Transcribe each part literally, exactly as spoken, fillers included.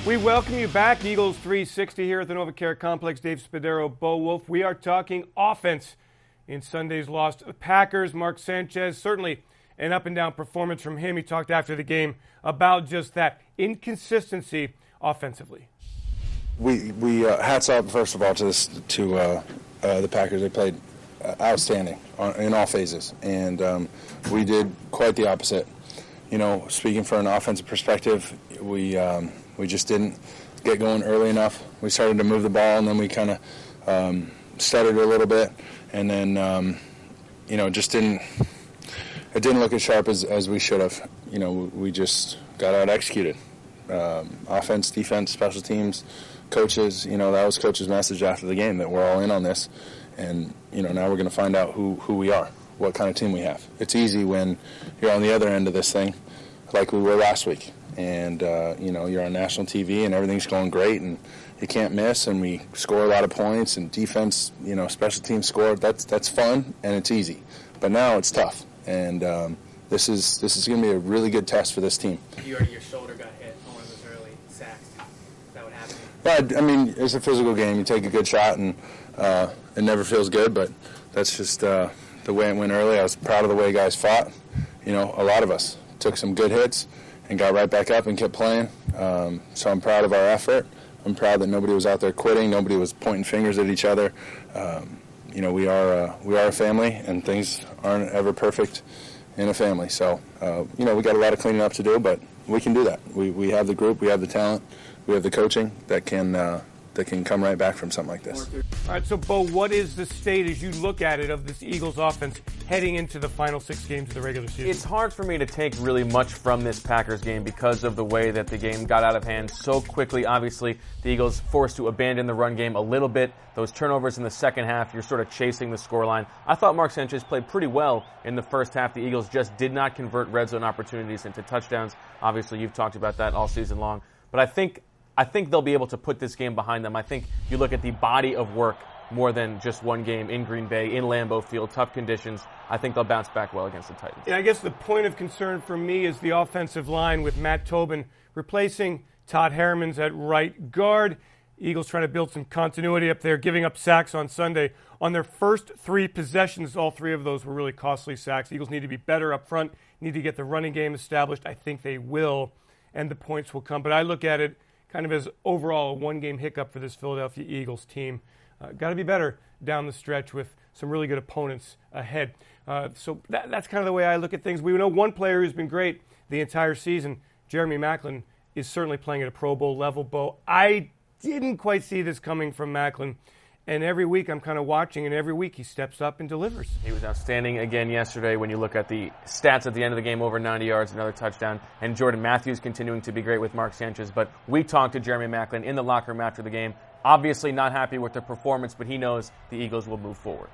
We welcome you back. Eagles three sixty here at the NovaCare Complex. Dave Spadaro, Bo Wolf. We are talking offense in Sunday's loss to the Packers. Mark Sanchez, certainly an up-and-down performance from him. He talked after the game about just that inconsistency offensively. We we uh, hats off first of all to this, to uh, uh, the Packers. They played uh, outstanding on, in all phases, and um, we did quite the opposite. You know, speaking from an offensive perspective, we um, we just didn't get going early enough. We started to move the ball, and then we kind of um, stuttered a little bit, and then um, you know just didn't. It didn't look as sharp as, as we should have. You know, we just got out executed. Um, offense, defense, special teams, coaches. You know, that was coach's message after the game that we're all in on this, and you know now we're going to find out who who we are, what kind of team we have. It's easy when you're on the other end of this thing, like we were last week. And, uh, you know, you're on national T V and everything's going great and you can't miss and we score a lot of points and defense, you know, special teams score. That's that's fun and it's easy. But now it's tough. And um, this is this is going to be a really good test for this team. You already, your shoulder got hit on one of those early sacks. Is that what happened? Yeah, I mean, it's a physical game. You take a good shot and uh, it never feels good, but that's just uh, the way it went early. I was proud of the way guys fought. You know, a lot of us took some good hits and got right back up and kept playing. Um, so I'm proud of our effort. I'm proud that nobody was out there quitting. Nobody was pointing fingers at each other. Um, you know, we are uh, we are a family, and things aren't ever perfect in a family. So, uh, you know, we got a lot of cleaning up to do, but we can do that. We we have the group, we have the talent, we have the coaching that can uh, that can come right back from something like this. All right, so, Bo, what is the state, as you look at it, of this Eagles offense heading into the final six games of the regular season? It's hard for me to take really much from this Packers game because of the way that the game got out of hand so quickly. Obviously, the Eagles forced to abandon the run game a little bit. Those turnovers in the second half, you're sort of chasing the scoreline. I thought Mark Sanchez played pretty well in the first half. The Eagles just did not convert red zone opportunities into touchdowns. Obviously, you've talked about that all season long. But I think I think they'll be able to put this game behind them. I think you look at the body of work more than just one game in Green Bay, in Lambeau Field, tough conditions. I think they'll bounce back well against the Titans. Yeah, I guess the point of concern for me is the offensive line with Matt Tobin replacing Todd Herremans at right guard. Eagles trying to build some continuity up there, giving up sacks on Sunday. On their first three possessions, all three of those were really costly sacks. Eagles need to be better up front, need to get the running game established. I think they will, and the points will come. But I look at it kind of as overall a one-game hiccup for this Philadelphia Eagles team. Uh, got to be better down the stretch with some really good opponents ahead. Uh, so that, that's kind of the way I look at things. We know one player who's been great the entire season, Jeremy Maclin, is certainly playing at a Pro Bowl level. Bo, I didn't quite see this coming from Maclin. And every week I'm kind of watching, and every week he steps up and delivers. He was outstanding again yesterday when you look at the stats at the end of the game, over ninety yards, another touchdown. And Jordan Matthews continuing to be great with Mark Sanchez. But we talked to Jeremy Maclin in the locker room after the game. Obviously not happy with the performance, but he knows the Eagles will move forward.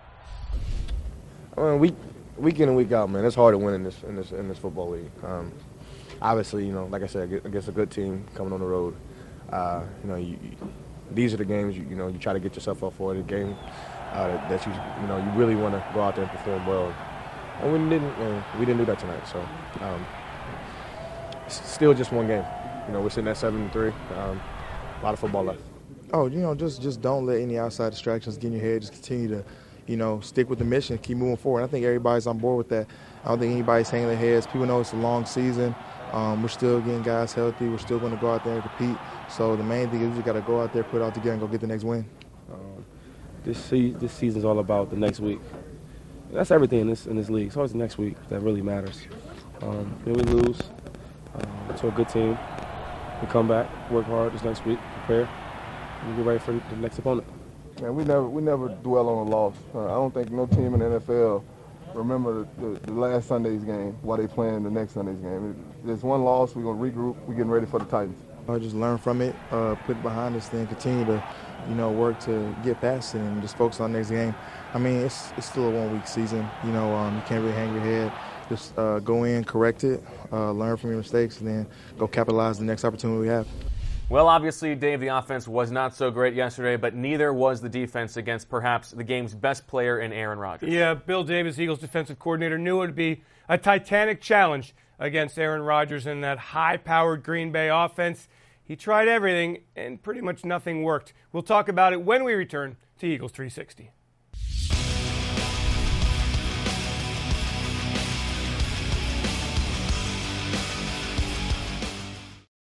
I mean, week, week in and week out, man, it's hard to win in this in this, in this football league. Um, obviously, you know, like I said, against a good team coming on the road, uh, you know, you, you these are the games you, you know you try to get yourself up for. The game uh, that, that you you know you really want to go out there and perform well, and we didn't and we didn't do that tonight. So um, it's still just one game. You know we're sitting at seven and three. Um, a lot of football left. Oh, you know just just don't let any outside distractions get in your head. Just continue to you know stick with the mission, keep moving forward. I think everybody's on board with that. I don't think anybody's hanging their heads. People know it's a long season. Um, we're still getting guys healthy. We're still going to go out there and compete. So the main thing is we just got to go out there, put it out together, and go get the next win. Um, this se- this season's all about the next week. That's everything in this in this league. It's always the next week that really matters. Um, when we lose um, to a good team, we come back, work hard this next week, prepare, and get ready for the next opponent. Man, we never we never dwell on a loss. Uh, I don't think no team in the N F L remember the, the, the last Sunday's game while they playing the next Sunday's game. There's one loss. We're gonna regroup. We're getting ready for the Titans. Uh, just learn from it, uh, put it behind us, then continue to, you know, work to get past it and just focus on the next game. I mean, it's it's still a one-week season. You know, um, you can't really hang your head. Just uh, go in, correct it, uh, learn from your mistakes, and then go capitalize the next opportunity we have. Well, obviously, Dave, the offense was not so great yesterday, but neither was the defense against perhaps the game's best player in Aaron Rodgers. Yeah, Bill Davis, Eagles defensive coordinator, knew it would be a titanic challenge against Aaron Rodgers in that high-powered Green Bay offense. He tried everything, and pretty much nothing worked. We'll talk about it when we return to Eagles three sixty.